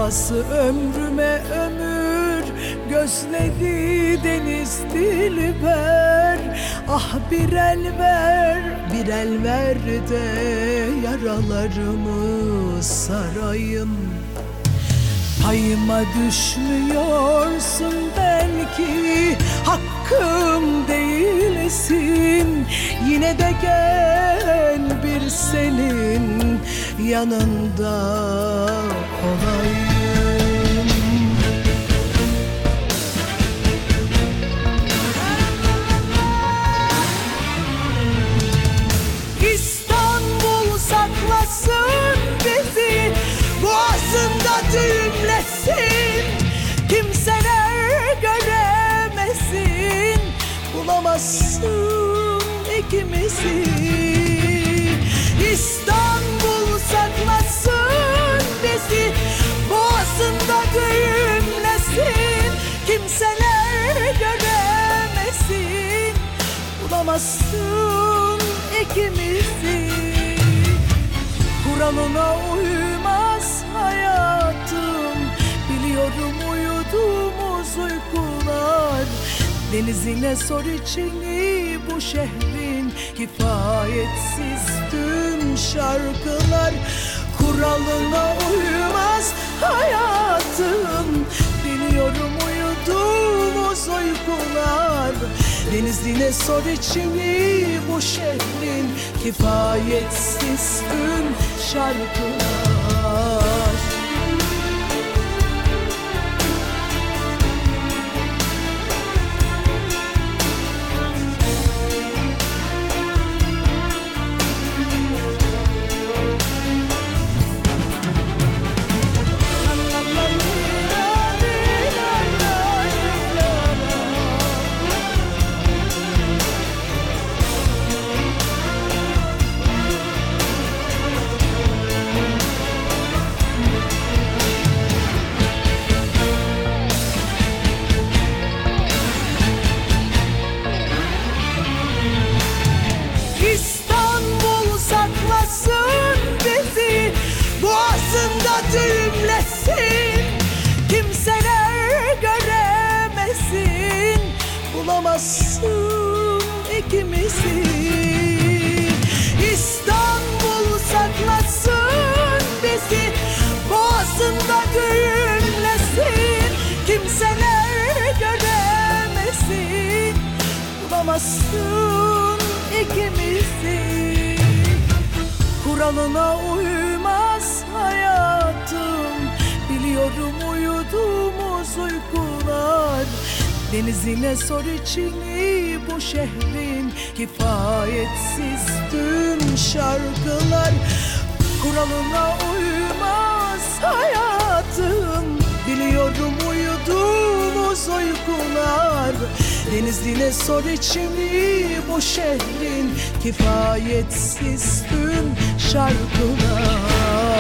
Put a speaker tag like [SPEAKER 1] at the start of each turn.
[SPEAKER 1] sevdası ömrüme ömür, gözleri deniz dilber. Ah bir el ver, bir el ver de yaralarımı sarayım. Payıma düşmüyorsun belki, hakkım değilsin. Yine de gel bir senin yanında olayım. İstanbul saklasın bizi, boğazında düğümlesin. Kimseler göremesin, bulamazsın ikimizi. İstanbul saklasın bizi, boğazında düğümlesin. Kimseler göremesin, bulamazsın ikimizi. Kuralına uymaz hayatım, biliyorum uyuduğumuz uykular. Denizine sor içini bu şehrin, kifayetsiz tüm şarkılar. Kuralına uymaz hayatım, biliyorum uyuduğumuz uykular. Denizine sor içini bu şehrin, kifayetsiz tüm şarkılar. İstanbul saklasın bizi, boğazında düğümlesin. Kimseler göremesin, bulamazsın ikimizi. İstanbul saklasın bizi, boğazında düğümlesin. Kimseler göremesin, bulamazsın ikimizi. Kuralına uymaz hayatım, biliyorum uyuduğumuz uykular. Denizine sor içini bu şehrin, kifayetsiz tüm şarkılar. Kuralına uymaz hayatım, biliyorum uyuduğumuz uykular. Denizine sor içini bu şehrin, kifayetsiz tüm şarkılar.